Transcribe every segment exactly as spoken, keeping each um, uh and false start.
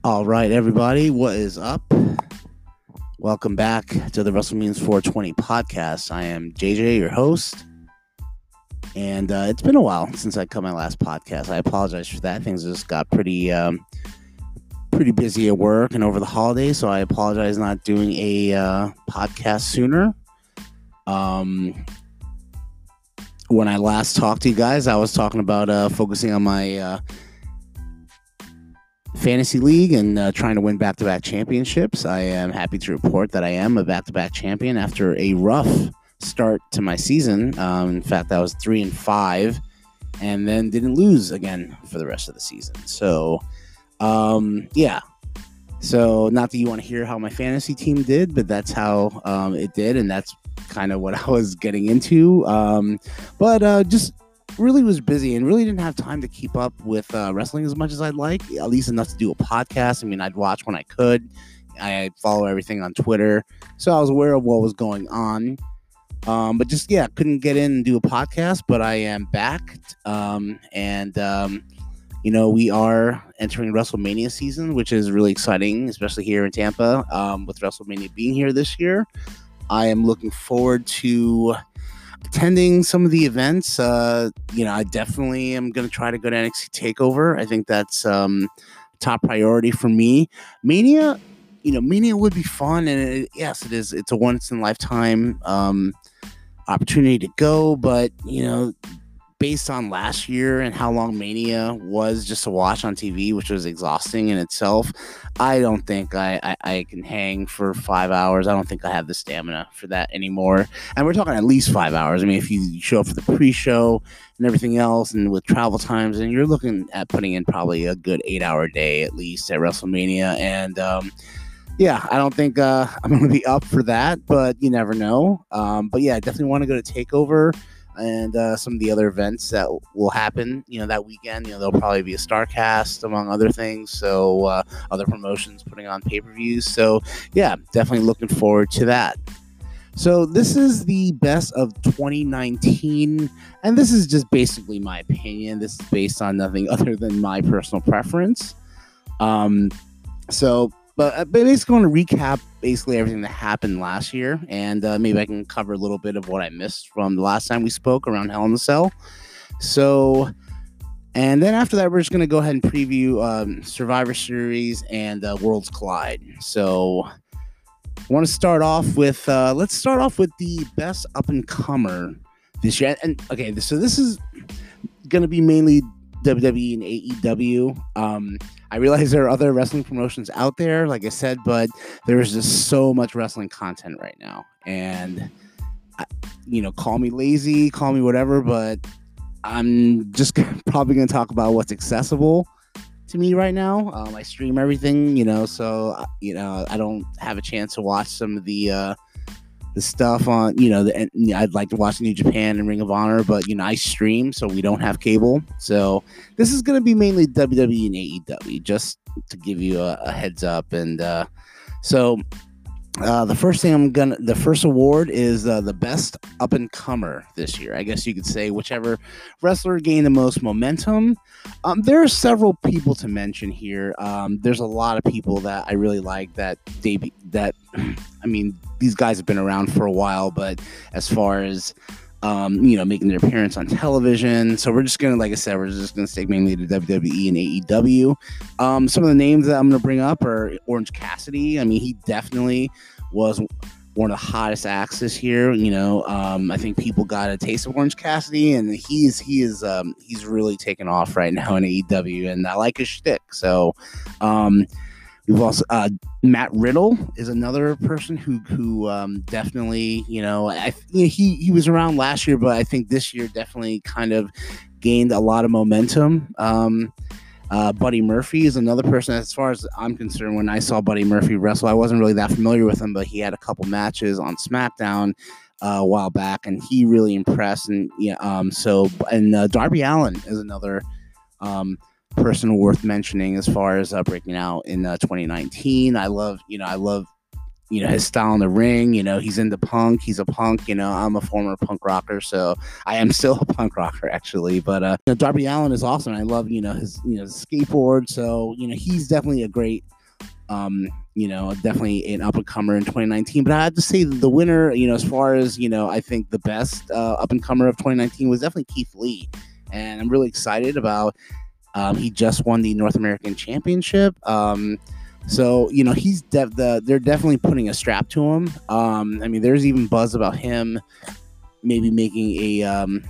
All right, everybody, what is up? Welcome back to the WrestleManias four twenty podcast. I am J J, your host, and uh, it's been a while since I cut my last podcast. I apologize for that. Things just got pretty, um, pretty busy at work and over the holidays, so I apologize not doing a uh, podcast sooner. Um, when I last talked to you guys, I was talking about uh, focusing on my uh, fantasy league and uh, trying to win back-to-back championships. I am happy to report that I am a back-to-back champion after a rough start to my season. Um, in fact, I was three and five, and then didn't lose again for the rest of the season. So, um, yeah. So, not that you want to hear how my fantasy team did, but that's how um, it did, and that's kind of what I was getting into. Um, but uh, just really was busy and really didn't have time to keep up with uh, wrestling as much as I'd like, at least enough to do a podcast. I mean, I'd watch when I could. I follow everything on Twitter, so I was aware of what was going on. Um, but just, yeah, couldn't get in and do a podcast, but I am back. Um, and, um, you know, we are entering WrestleMania season, which is really exciting, especially here in Tampa, um, with WrestleMania being here this year. I am looking forward to attending some of the events. Uh, you know, I definitely am going to try to go to N X T TakeOver. I think that's um, top priority for me. Mania, you know, Mania would be fun, and it, yes, it is. It's a once in a lifetime um, opportunity to go, but you know, based on last year and how long Mania was just to watch on T V, which was exhausting in itself, I don't think I, I, I can hang for five hours. I don't think I have the stamina for that anymore. And we're talking at least five hours. I mean, if you show up for the pre-show and everything else, and with travel times, and you're looking at putting in probably a good eight-hour day at least at WrestleMania. And um, yeah, I don't think uh, I'm going to be up for that, but you never know. Um, but yeah, I definitely want to go to TakeOver and uh, some of the other events that will happen, you know, that weekend. You know, there'll probably be a StarCast, among other things. So uh, other promotions putting on pay-per-views. So yeah, definitely looking forward to that. So this is the best of twenty nineteen, and this is just basically my opinion. This is based on nothing other than my personal preference. Um, so, but basically going to recap basically everything that happened last year, and uh, maybe I can cover a little bit of what I missed from the last time we spoke around Hell in a Cell. So, and then after that, we're just going to go ahead and preview um, Survivor Series and uh, Worlds Collide. So, I want to start off with, uh, let's start off with the best up-and-comer this year. And, okay, so this is going to be mainly W W E and A E W. Um, I realize there are other wrestling promotions out there, like I said, but there is just so much wrestling content right now. And, I, you know, call me lazy, call me whatever, but I'm just probably going to talk about what's accessible to me right now. Um, I stream everything, you know, so, you know, I don't have a chance to watch some of the, uh, the stuff on, you know, the, and I'd like to watch New Japan and Ring of Honor, but, you know, I stream, so we don't have cable. So this is going to be mainly W W E and A E W, just to give you a, a heads up. And uh, so uh, the first thing I'm going to, the first award is uh, the best up and comer this year. I guess you could say whichever wrestler gained the most momentum. Um, there are several people to mention here. Um, there's a lot of people that I really like that debut, that, I mean, these guys have been around for a while, but as far as, um, you know, making their appearance on television. So we're just going to, like I said, we're just going to stick mainly to W W E and A E W. Um, some of the names that I'm going to bring up are Orange Cassidy. I mean, he definitely was one of the hottest acts this year. You know, um, I think people got a taste of Orange Cassidy, and he's, he is, um, he's really taken off right now in A E W, and I like his shtick. So, um, we've also uh, Matt Riddle is another person who who um, definitely, you know, I you know, he he was around last year, but I think this year definitely kind of gained a lot of momentum. Um, uh, Buddy Murphy is another person. As far as I'm concerned, when I saw Buddy Murphy wrestle, I wasn't really that familiar with him, but he had a couple matches on SmackDown uh, a while back, and he really impressed. And yeah, um, so and uh, Darby Allin is another Um, person worth mentioning as far as uh, breaking out in uh, twenty nineteen. I love, you know, I love, you know, his style in the ring. You know, he's into punk. He's a punk. You know, I'm a former punk rocker, so I am still a punk rocker actually. But uh, you know, Darby Allin is awesome. I love, you know, his, you know, his skateboard. So you know, he's definitely a great Um, you know, definitely an up and comer in twenty nineteen. But I have to say the winner, you know, as far as, you know, I think the best uh, up and comer of twenty nineteen was definitely Keith Lee. And I'm really excited about, um, he just won the North American Championship. Um, so, you know, he's def- the, they're definitely putting a strap to him. Um, I mean, there's even buzz about him maybe making a, um,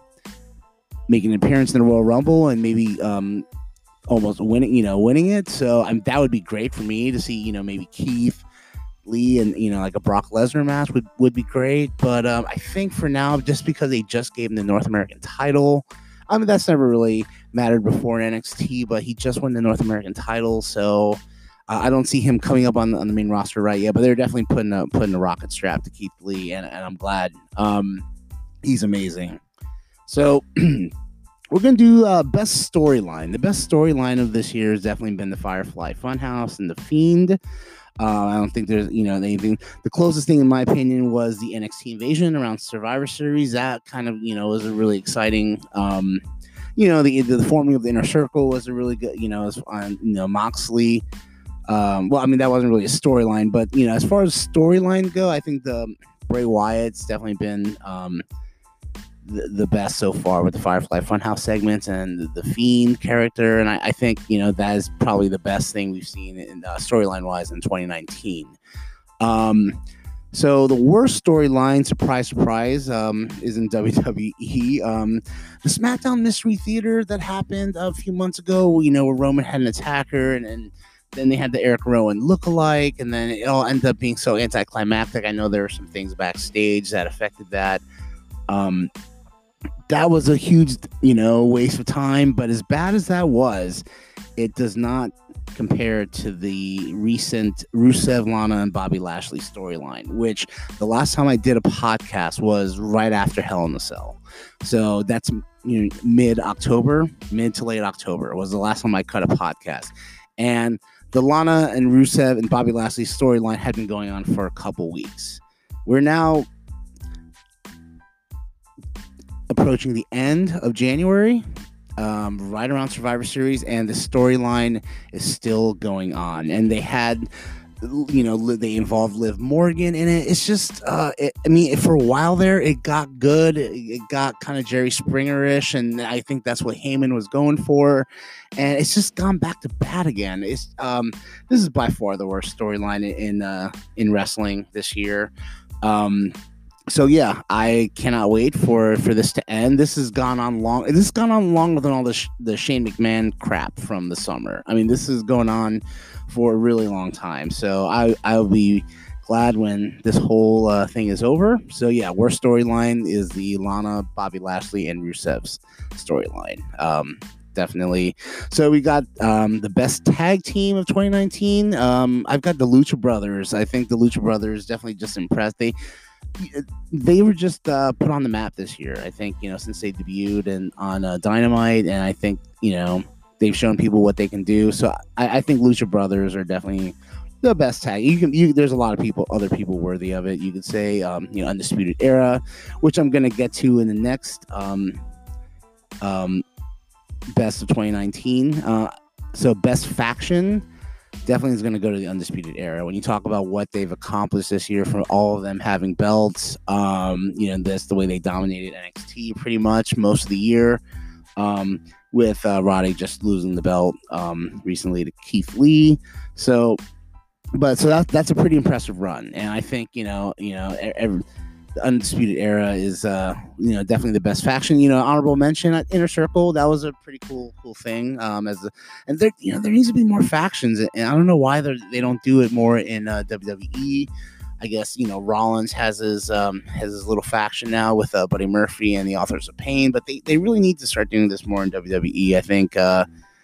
making an appearance in the Royal Rumble and maybe, um, almost winning, you know, winning it. So um, that would be great for me to see, you know, maybe Keith Lee and, you know, like a Brock Lesnar match would, would be great. But um, I think for now, just because they just gave him the North American title, I mean, that's never really mattered before in N X T, but he just won the North American title. So uh, I don't see him coming up on the, on the main roster right yet, but they're definitely putting a, putting a rocket strap to Keith Lee. And, and I'm glad. Um, he's amazing. So we're going to do uh, best storyline. The best storyline of this year has definitely been the Firefly Funhouse and the Fiend. Uh, I don't think there's, you know, anything. The closest thing, in my opinion, was the N X T Invasion around Survivor Series. That kind of, you know, was a really exciting. Um, you know, the the forming of the Inner Circle was a really good, you know, as on, you know, Moxley. Um, well, I mean, that wasn't really a storyline, but you know, as far as storyline go, I think the Bray Wyatt's definitely been um, the, the best so far with the Firefly Funhouse segments and the, the Fiend character. And I, I think, you know, that is probably the best thing we've seen in uh, storyline wise in twenty nineteen. Um, so the worst storyline, surprise, surprise, um, is in W W E. Um, the SmackDown Mystery Theater that happened a few months ago, you know, where Roman had an attacker and, and then they had the Eric Rowan lookalike, and then it all ended up being so anticlimactic. I know there were some things backstage that affected that. Um, That was a huge, you know, waste of time. But as bad as that was, it does not compare to the recent Rusev, Lana, and Bobby Lashley storyline, which the last time I did a podcast was right after Hell in a Cell. So that's, you know, mid-October, mid to late October was the last time I cut a podcast. And the Lana and Rusev and Bobby Lashley storyline had been going on for a couple weeks. We're now approaching the end of January, um, right around Survivor Series, and the storyline is still going on. And they had, you know, they involved Liv Morgan in it. It's just, uh, it, I mean, for a while there, it got good. It got kind of Jerry Springer-ish, and I think that's what Heyman was going for. And it's just gone back to bad again. It's um, this is by far the worst storyline in uh, in wrestling this year. Um, So yeah, I cannot wait for, for this to end. This has gone on long. This has gone on longer than all the sh- the Shane McMahon crap from the summer. I mean, this is going on for a really long time. So I I'll be glad when this whole uh, thing is over. So yeah, worst storyline is the Lana, Bobby Lashley, and Rusev's storyline. Um, definitely. So we got um, the best tag team of twenty nineteen. Um, I've got the Lucha Brothers. I think the Lucha Brothers definitely just impressed. They. They were just uh, put on the map this year, I think, you know, since they debuted and on uh, Dynamite, and I think, you know, they've shown people what they can do. So I, I think Lucha Brothers are definitely the best tag. You can, you, there's a lot of people, other people worthy of it. You could say, um, you know, Undisputed Era, which I'm going to get to in the next um, um, best of twenty nineteen. Uh, so best faction. Definitely is going to go to the Undisputed Era. When you talk about what they've accomplished this year, from all of them having belts, um, you know, that's the way they dominated N X T pretty much most of the year, um, with uh, Roddy just losing the belt um, recently to Keith Lee. So, but so that, that's a pretty impressive run, and I think, you know, you know, every, the Undisputed Era is, uh, you know, definitely the best faction. You know, honorable mention at Inner Circle. That was a pretty cool, cool thing. Um, as a, and there, you know, there needs to be more factions, and I don't know why they don't do it more in uh, W W E. I guess, you know, Rollins has his um, has his little faction now with uh, Buddy Murphy and the Authors of Pain, but they, they really need to start doing this more in W W E. I think. Uh,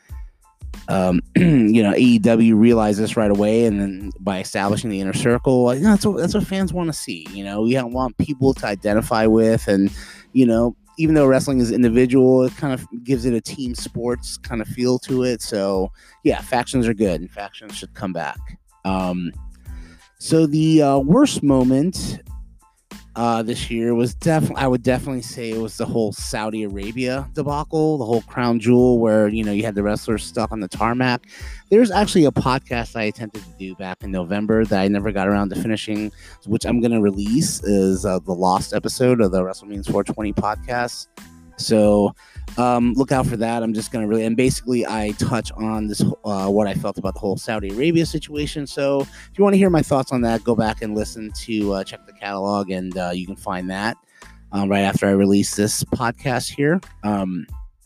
Um, you know, A E W realized this right away, and then by establishing the Inner Circle, you know, that's what that's what fans want to see. You know, we want people to identify with, and you know, even though wrestling is individual, it kind of gives it a team sports kind of feel to it. So yeah, factions are good, and factions should come back. Um, so the uh, worst moment uh, this year was definitely, I would definitely say it was the whole Saudi Arabia debacle, the whole crown jewel where, you know, you had the wrestlers stuck on the tarmac. There's actually a podcast I attempted to do back in November that I never got around to finishing, which I'm going to release, is uh, the lost episode of the WrestleMania four twenty podcast. So um, look out for that. I'm just going to really, and basically I touch on this, uh, what I felt about the whole Saudi Arabia situation. So if you want to hear my thoughts on that, go back and listen to, uh, check the catalog, and uh, you can find that um, right after I release this podcast here. Um,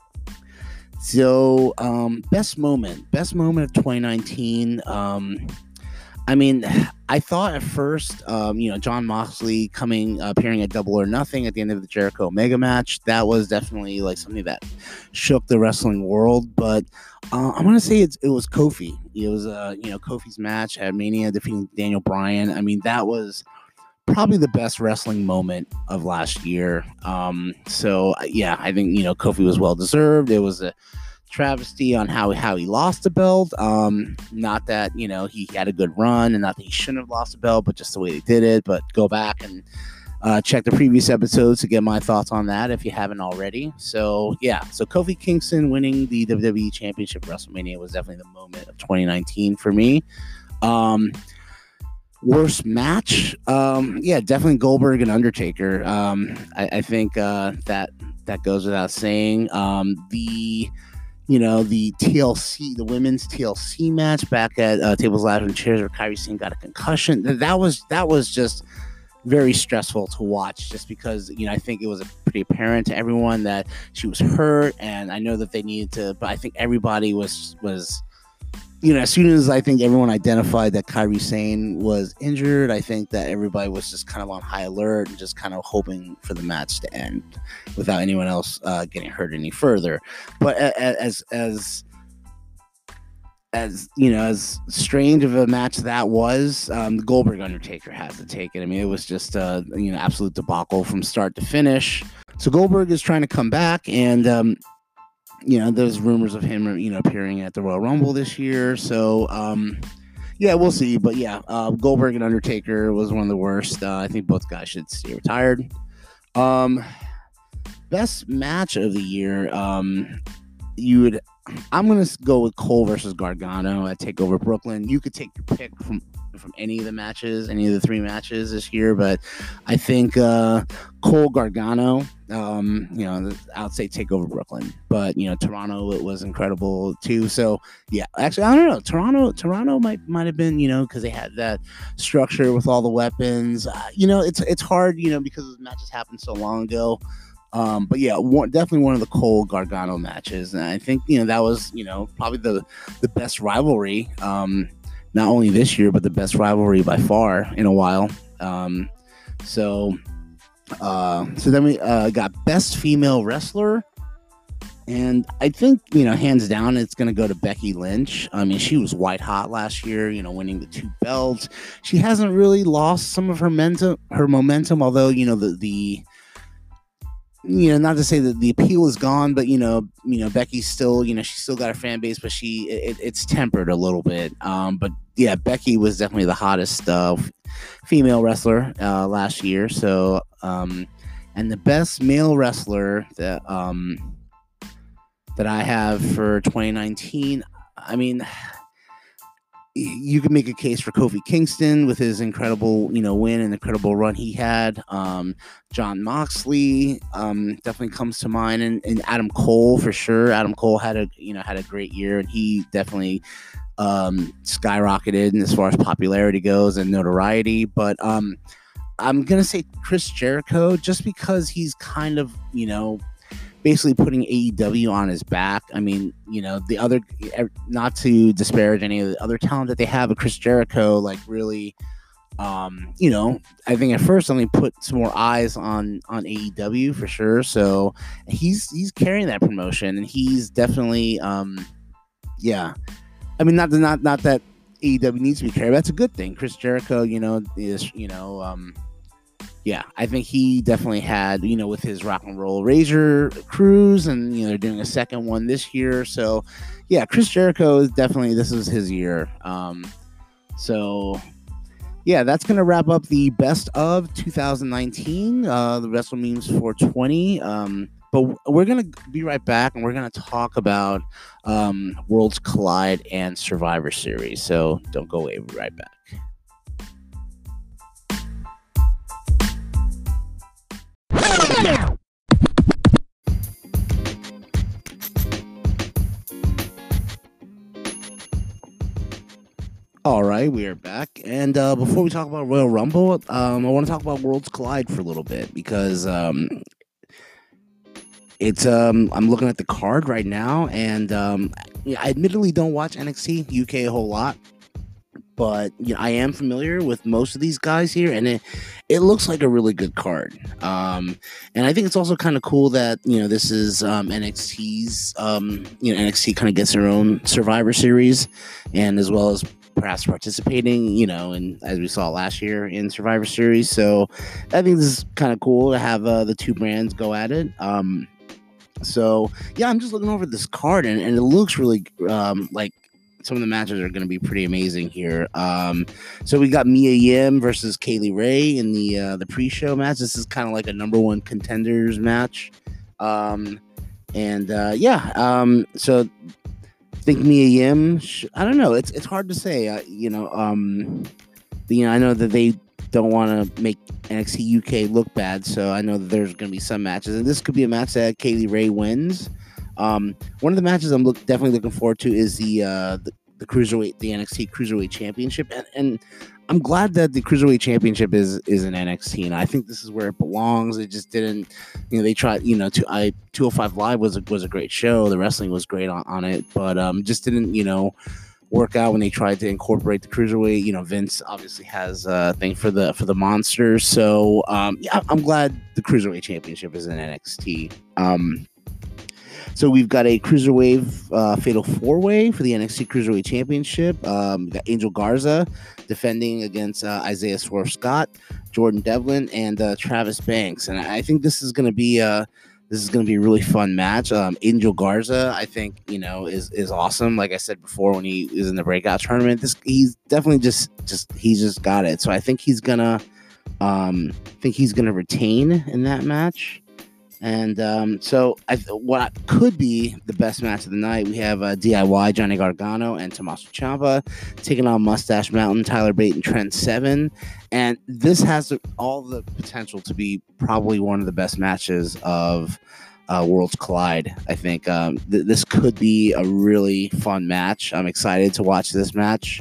so um, best moment, best moment of twenty nineteen. Um, I mean, I thought at first, um, you know, Jon Moxley coming, uh, appearing at Double or Nothing at the end of the Jericho Omega match, that was definitely like something that shook the wrestling world. But uh, I'm gonna say it's, it was Kofi. It was, uh, you know, Kofi's match at Mania defeating Daniel Bryan. I mean, that was probably the best wrestling moment of last year. Um, so yeah, I think, you know, Kofi was well deserved. It was a travesty on how how he lost the belt. Um, not that, you know, he had a good run, and not that he shouldn't have lost the belt, but just the way they did it. But go back and uh, check the previous episodes to get my thoughts on that if you haven't already. So yeah, so Kofi Kingston winning the W W E Championship at WrestleMania was definitely the moment of twenty nineteen for me. Um, worst match, um, yeah, definitely Goldberg and Undertaker. Um, I, I think uh, that that goes without saying. Um, the You know, the T L C, the women's T L C match back at uh, Tables, Ladders, and Chairs, where Kairi Sane got a concussion. That was that was just very stressful to watch, just because, you know, I think it was pretty apparent to everyone that she was hurt, and I know that they needed to, but I think everybody was was. You know, as soon as I think everyone identified that Kairi Sane was injured, I think that everybody was just kind of on high alert and just kind of hoping for the match to end without anyone else uh, getting hurt any further. But as as as you know, as strange of a match that was, um, the Goldberg Undertaker has to take it. I mean, it was just a, you know, absolute debacle from start to finish. So Goldberg is trying to come back, and um, you know, there's rumors of him, you know, appearing at the Royal Rumble this year. So, um, yeah, we'll see. But yeah, uh, Goldberg and Undertaker was one of the worst. Uh, I think both guys should stay retired. Um, best match of the year. Um, you would, I'm gonna go with Cole versus Gargano at TakeOver Brooklyn. You could take your pick from from any of the matches, any of the three matches this year, but I think uh, Cole Gargano. Um, you know, I'd say TakeOver Brooklyn, but you know, Toronto, it was incredible too. So yeah, actually, I don't know. Toronto, Toronto might might have been, you know, because they had that structure with all the weapons. Uh, you know, it's it's hard, you know, because the matches happened so long ago. Um, but yeah, one, definitely one of the Cole Gargano matches, and I think, you know, that was, you know, probably the the best rivalry, um, not only this year, but the best rivalry by far in a while. Um, so, uh, so then we uh, got best female wrestler, and I think, you know, hands down, it's going to go to Becky Lynch. I mean, she was white hot last year, you know, winning the two belts. She hasn't really lost some of her momentum, her momentum, although, you know, the the you know, not to say that the appeal is gone, but, you know, you know, Becky's still, you know, she's still got her fan base, but she, it, it's tempered a little bit. Um, but yeah, Becky was definitely the hottest uh, female wrestler uh, last year. So, um, and the best male wrestler that, um, that I have for twenty nineteen, I mean, you can make a case for Kofi Kingston with his incredible, you know, win and incredible run he had. Um, Jon Moxley um, definitely comes to mind, and, and Adam Cole for sure. Adam Cole had a, you know, had a great year, and he definitely um, skyrocketed in as far as popularity goes and notoriety. But um, I'm gonna say Chris Jericho, just because he's kind of, you know, basically putting A E W on his back. I mean, you know, the other, not to disparage any of the other talent that they have, but Chris Jericho, like, really, um, you know, I think at first only put some more eyes on on A E W for sure. So he's he's carrying that promotion, and he's definitely, um, yeah. I mean, not not not that A E W needs to be carried. That's a good thing. Chris Jericho, you know, is, you know, um. Yeah, I think he definitely had, you know, with his Rock and Roll Razor cruise, and, you know, they're doing a second one this year. So, yeah, Chris Jericho is definitely, this is his year. Um, so, yeah, that's going to wrap up the best of two thousand nineteen, uh, the Wrestle Memes four twenty. Um, but we're going to be right back, and we're going to talk about um, Worlds Collide and Survivor Series. So don't go away. We'll be right back. All right, we are back. And uh, before we talk about Royal Rumble, um, I want to talk about Worlds Collide for a little bit because um, it's um, I'm looking at the card right now, and um, yeah, I admittedly don't watch N X T U K a whole lot, but you know, I am familiar with most of these guys here, and it it looks like a really good card. Um, and I think it's also kind of cool that you know this is um, N X T's um, you know N X T kind of gets their own Survivor Series, and as well as perhaps participating, you know, and as we saw last year in Survivor Series. So I think this is kind of cool to have uh, the two brands go at it. Um, so yeah, I'm just looking over this card, and, and it looks really um, like some of the matches are going to be pretty amazing here. Um, so we got Mia Yim versus Kaylee Ray in the uh, the pre-show match. This is kind of like a number one contenders match. Um, and uh, yeah, um, so I think Mia Yim, I don't know. It's it's hard to say. Uh, you know, um, you know, I know that they don't want to make N X T U K look bad, so I know that there's going to be some matches, and this could be a match that Kaylee Ray wins. Um, one of the matches I'm look, definitely looking forward to is the uh, the, the cruiserweight, the N X T Cruiserweight Championship, and, and I'm glad that the Cruiserweight Championship is is in N X T, and I think this is where it belongs. It just didn't, you know, they tried, you know, to I two oh five Live was a, was a great show. The wrestling was great on, on it, but um, just didn't, you know, work out when they tried to incorporate the Cruiserweight. You know, Vince obviously has a thing for the for the monsters, so um, yeah, I'm glad the Cruiserweight Championship is in N X T. Um, So we've got a Cruiserweight uh, Fatal four-Way for the N X T Cruiserweight Championship. Um, we've got Angel Garza defending against uh, Isaiah Swerve Scott, Jordan Devlin, and uh, Travis Banks. And I think this is going to be a this is going to be a really fun match. Um, Angel Garza, I think, you know, is is awesome. Like I said before, when he was in the breakout tournament, this he's definitely just just he's just got it. So I think he's gonna um, think he's gonna retain in that match. And um, so I, what could be the best match of the night, we have uh, D I Y, Johnny Gargano, and Tommaso Ciampa taking on Mustache Mountain, Tyler Bate, and Trent Seven. And this has all the potential to be probably one of the best matches of uh, Worlds Collide. I think um, th- this could be a really fun match. I'm excited to watch this match.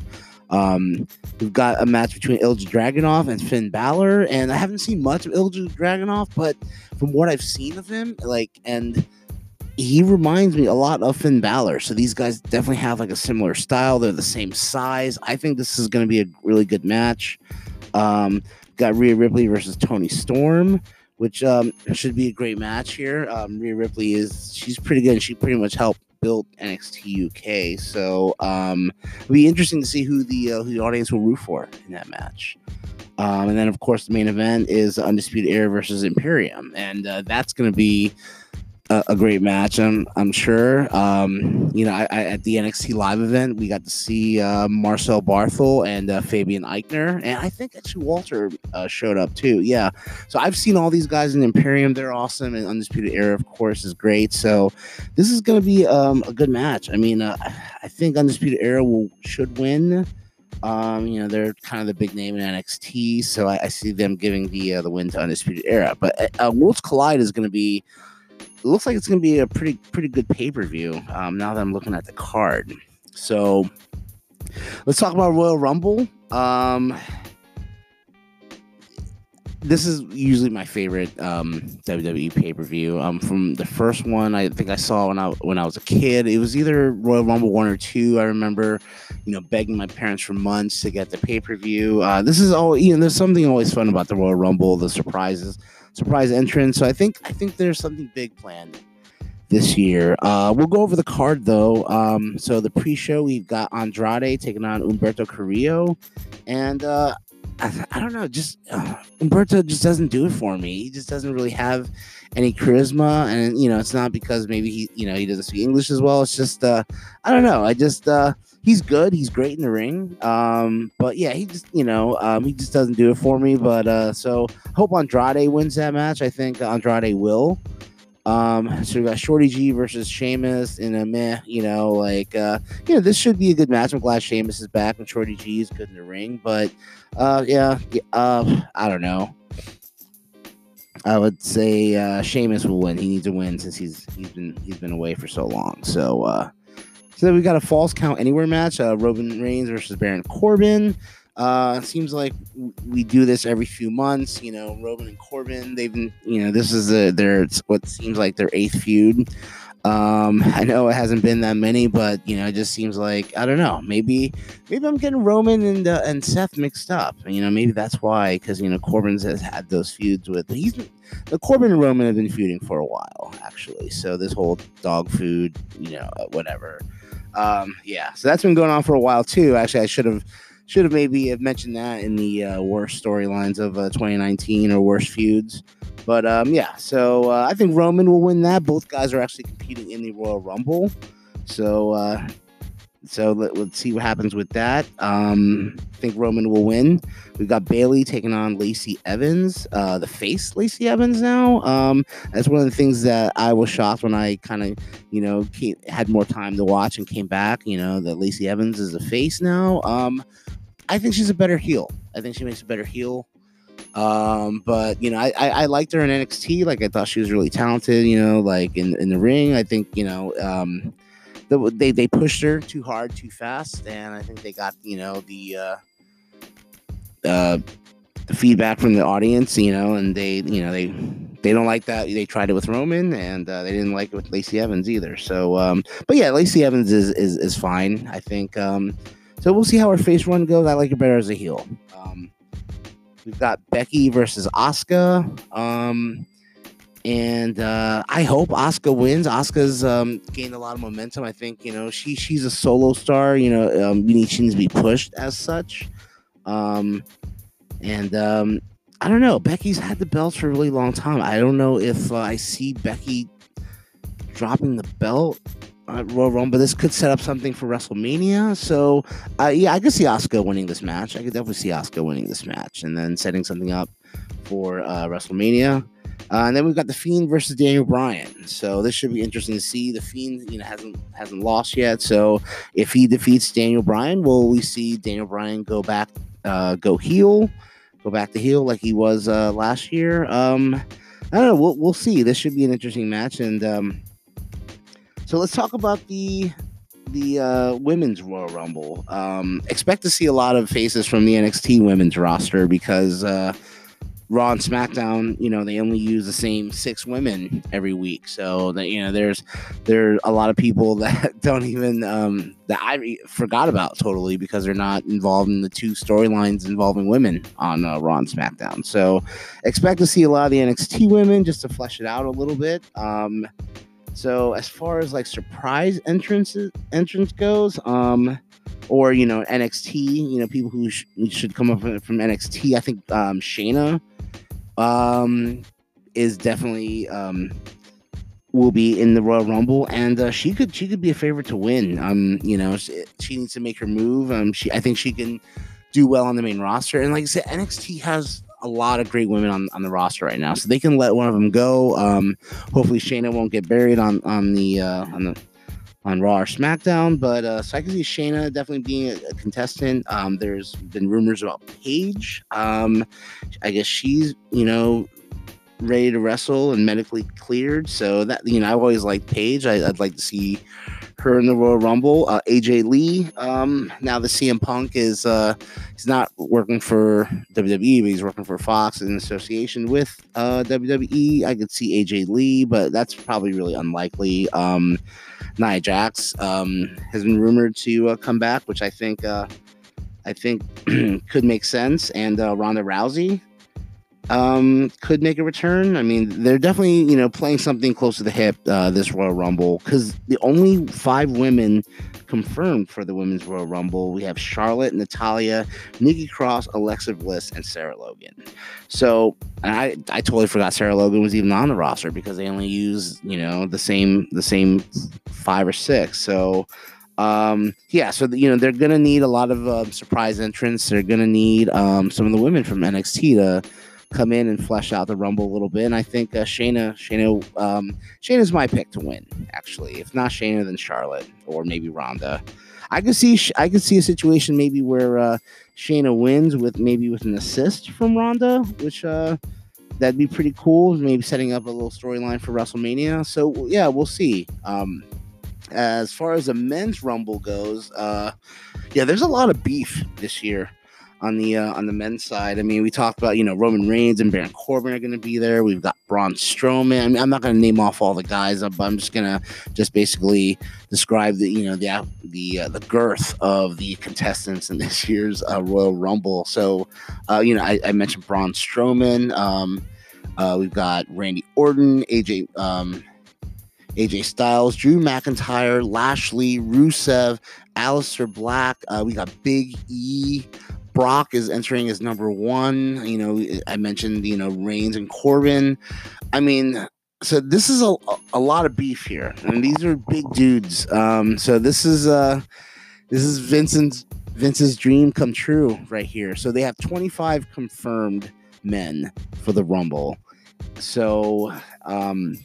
Um, we've got a match between Ilja Dragunov and Finn Balor, and I haven't seen much of Ilja Dragunov, but from what I've seen of him, like, and he reminds me a lot of Finn Balor. So these guys definitely have like a similar style. They're the same size. I think this is going to be a really good match. Um, got Rhea Ripley versus Toni Storm, which um, should be a great match here. Um, Rhea Ripley is, she's pretty good, and she pretty much helped build N X T U K. So um, it'll be interesting to see who the uh, who the audience will root for in that match. Um, and then, of course, the main event is Undisputed Era versus Imperium, and uh, that's going to be a, a great match, I'm I'm sure. Um, you know, I, I, at the N X T Live event, we got to see uh, Marcel Barthel and uh, Fabian Eichner, and I think actually Walter uh, showed up too. Yeah, so I've seen all these guys in Imperium; they're awesome, and Undisputed Era, of course, is great. So this is going to be um, a good match. I mean, uh, I think Undisputed Era will should win. Um, you know, they're kind of the big name in N X T, so I, I see them giving the uh, the win to Undisputed Era. But uh, Worlds Collide is going to be. It looks like it's going to be a pretty pretty good pay-per-view um, now that I'm looking at the card. So let's talk about Royal Rumble. Um, this is usually my favorite um, W W E pay-per-view. Um, from the first one, I think I saw when I when I was a kid. It was either Royal Rumble one or two. I remember, you know, begging my parents for months to get the pay-per-view. Uh, this is all, you know, there's something always fun about the Royal Rumble, the surprises. Surprise entrance. So I think I think there's something big planned this year. Uh, we'll go over the card though. Um, so the pre-show, we've got Andrade taking on Humberto Carrillo, and uh, I, I don't know, just uh, Umberto just doesn't do it for me. He just doesn't really have any charisma, and you know, it's not because maybe he, you know, he doesn't speak English as well. It's just, uh, I don't know. I just, uh, he's good. He's great in the ring. Um, but yeah, he just, you know, um, he just doesn't do it for me. But uh, so hope Andrade wins that match. I think Andrade will. Um, so we got Shorty G versus Sheamus in a meh, you know, like, uh, you know, this should be a good match. I'm glad Sheamus is back and Shorty G is good in the ring, but, uh, yeah, yeah uh, I don't know. I would say, uh, Sheamus will win. He needs to win since he's, he's been, he's been away for so long. So, uh, so then we got a Falls Count Anywhere match, uh, Roman Reigns versus Baron Corbin. Uh, it seems like we do this every few months. You know, Roman and Corbin. They've been, you know, this is a, their what seems like their eighth feud. Um, I know it hasn't been that many, but you know, it just seems like I don't know. Maybe, maybe I'm getting Roman and uh, and Seth mixed up. You know, maybe that's why, because you know, Corbin's has had those feuds with. He's the Corbin and Roman have been feuding for a while, actually. So this whole dog food, you know, whatever. Um, yeah, so that's been going on for a while too. Actually, I should have should have maybe have mentioned that in the uh, worst storylines of uh, twenty nineteen or worst feuds. But um, yeah, so uh, I think Roman will win that. Both guys are actually competing in the Royal Rumble, so uh, so let, let's see what happens with that. Um, I think Roman will win. We've got Bayley taking on Lacey Evans, uh, the face Lacey Evans now. Um, that's one of the things that I was shocked when I kind of, you know, came, had more time to watch and came back. You know, that Lacey Evans is a face now. Um, I think she's a better heel. I think she makes a better heel. Um, but you know, I, I, I liked her in N X T. Like I thought she was really talented. You know, like in, in the ring. I think you know, um, the, they they pushed her too hard, too fast, and I think they got you know the uh, uh, the feedback from the audience. You know, and they you know they they don't like that. They tried it with Roman, and uh, they didn't like it with Lacey Evans either. So, um, but yeah, Lacey Evans is is is fine. I think. Um, so we'll see how her face run goes. I like her better as a heel. Um, We've got Becky versus Asuka. Um, and uh, I hope Asuka wins. Asuka's um, gained a lot of momentum. I think, you know, she she's a solo star. You know, um, she needs to be pushed as such. Um, and um, I don't know. Becky's had the belts for a really long time. I don't know if uh, I see Becky dropping the belt at Royal Rumble, but this could set up something for WrestleMania. So, uh, yeah, I could see Asuka winning this match. I could definitely see Asuka winning this match and then setting something up for uh, WrestleMania. Uh, and then we've got the Fiend versus Daniel Bryan. So this should be interesting to see. The Fiend, you know, hasn't hasn't lost yet. So if he defeats Daniel Bryan, will we see Daniel Bryan go back, uh, go heel, go back to heel like he was uh, last year? Um, I don't know. We'll we'll see. This should be an interesting match. And um, so let's talk about the the uh, women's Royal Rumble. Um, expect to see a lot of faces from the N X T women's roster because uh, Raw and SmackDown, you know, they only use the same six women every week. So that, you know, there's there are a lot of people that don't even um, that I forgot about totally because they're not involved in the two storylines involving women on uh, Raw and SmackDown. So expect to see a lot of the N X T women just to flesh it out a little bit. Um, So as far as like surprise entrances entrance goes, um, or you know N X T, you know people who sh- should come up from N X T, I think um, Shayna um, is definitely um, will be in the Royal Rumble, and uh, she could she could be a favorite to win. Um, you know she, she needs to make her move. Um, she I think she can do well on the main roster, and like I said, N X T has a lot of great women on, on the roster right now, so they can let one of them go. Um, hopefully, Shayna won't get buried on on the uh, on the on Raw or SmackDown. But uh, so I can see Shayna definitely being a, a contestant. Um, there's been rumors about Paige. Um, I guess she's you know ready to wrestle and medically cleared. So that you know I've always liked Paige. I, I'd like to see her in the Royal Rumble. uh, A J Lee. Um, now the C M Punk is uh, he's not working for W W E, but he's working for Fox in association with uh, W W E. I could see A J Lee, but that's probably really unlikely. Um, Nia Jax um, has been rumored to uh, come back, which I think uh, I think could make sense. And uh, Ronda Rousey. um, could make a return. I mean, they're definitely, you know, playing something close to the hip, uh, this Royal Rumble, because the only five women confirmed for the Women's Royal Rumble, we have Charlotte, Natalya, Nikki Cross, Alexa Bliss, and Sarah Logan. So I, I totally forgot Sarah Logan was even on the roster because they only use, you know, the same, the same five or six. So, um, yeah, so, the, you know, they're going to need a lot of uh, surprise entrants. They're going to need um, some of the women from N X T to come in and flesh out the Rumble a little bit. And I think uh, Shayna, Shayna, um, Shayna's my pick to win. Actually, if not Shayna, then Charlotte or maybe Ronda. I could see, I could see a situation maybe where uh, Shayna wins with maybe with an assist from Ronda, which uh, that'd be pretty cool. Maybe setting up a little storyline for WrestleMania. So yeah, we'll see. Um, as far as the men's Rumble goes, uh, yeah, there's a lot of beef this year on the uh, on the men's side. I mean, we talked about, you know, Roman Reigns and Baron Corbin are going to be there. We've got Braun Strowman. I mean, I'm not going to name off all the guys, but I'm just going to just basically describe the, you know, the the uh, the girth of the contestants in this year's uh, Royal Rumble. So, uh, you know, I, I mentioned Braun Strowman. Um, uh, we've got Randy Orton, A J. Um, A J Styles, Drew McIntyre, Lashley, Rusev, Aleister Black. Uh, we got Big E. Brock is entering as number one. You know, I mentioned, you know, Reigns and Corbin. I mean, so this is a, a lot of beef here, and these are big dudes. Um, so this is uh, this is Vincent's Vince's dream come true right here. So they have twenty-five confirmed men for the Rumble. So um,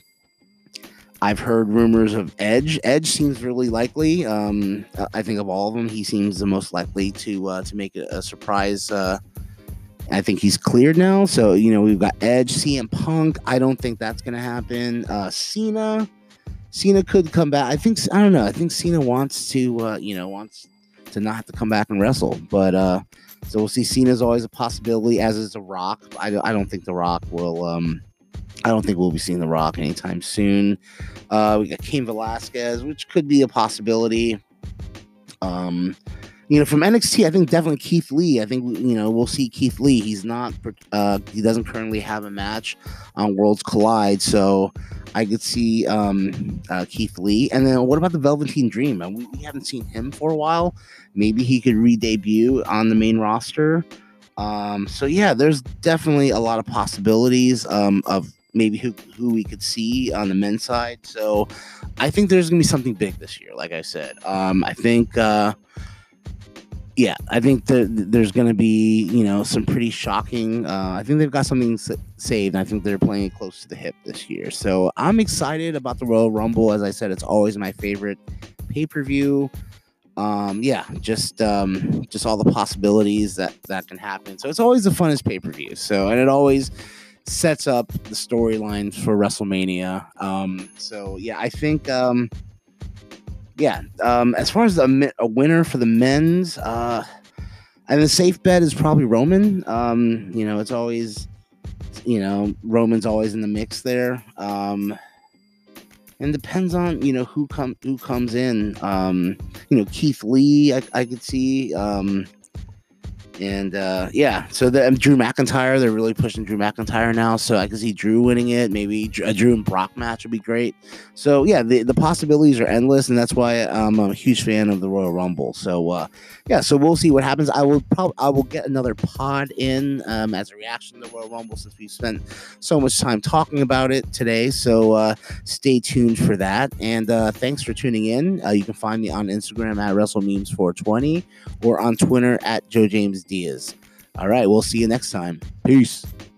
I've heard rumors of Edge. Edge seems really likely. Um, I think of all of them, he seems the most likely to uh, to make a, a surprise. Uh, I think he's cleared now. So, you know, we've got Edge, C M Punk. I don't think that's going to happen. Uh, Cena. Cena could come back. I think, I don't know. I think Cena wants to, uh, you know, wants to not have to come back and wrestle. But, uh, so we'll see. Cena's always a possibility, as is The Rock. I, I don't think The Rock will... Um, I don't think we'll be seeing The Rock anytime soon. Uh, we got Cain Velasquez, which could be a possibility. Um, you know, from N X T, I think definitely Keith Lee. I think, you know, we'll see Keith Lee. He's not, uh, he doesn't currently have a match on Worlds Collide, so I could see um, uh, Keith Lee. And then what about the Velveteen Dream? We, we haven't seen him for a while. Maybe he could re-debut on the main roster. Um, so yeah, there's definitely a lot of possibilities um, of maybe who, who we could see on the men's side. So I think there's going to be something big this year. Like I said, um, I think, uh, yeah, I think that there's going to be, you know, some pretty shocking, uh, I think they've got something s- saved. I think they're playing it close to the hip this year. So I'm excited about the Royal Rumble. As I said, it's always my favorite pay-per-view. Um, yeah, just um, just all the possibilities that, that can happen. So it's always the funnest pay-per-view. So, and it always sets up the storylines for WrestleMania. Um, so yeah, I think, um, yeah, um, as far as a, a winner for the men's, uh, and the safe bet is probably Roman. Um, you know, it's always, you know, Roman's always in the mix there. Um, and depends on, you know, who come who comes in. Um, you know, Keith Lee, I, I could see. Um, And uh, yeah, so the, um, Drew McIntyre, they're really pushing Drew McIntyre now. So I can see Drew winning it. Maybe a Drew and Brock match would be great. So yeah, the, the possibilities are endless, and that's why I'm a huge fan of the Royal Rumble. So uh, yeah, so we'll see what happens. I will probably I will get another pod in um, as a reaction to the Royal Rumble, since we've spent so much time talking about it today. So uh, stay tuned for that. And uh, thanks for tuning in. Uh, you can find me on Instagram at WrestleMemes four twenty or on Twitter at Joe James Diaz. All right, we'll see you next time. Peace.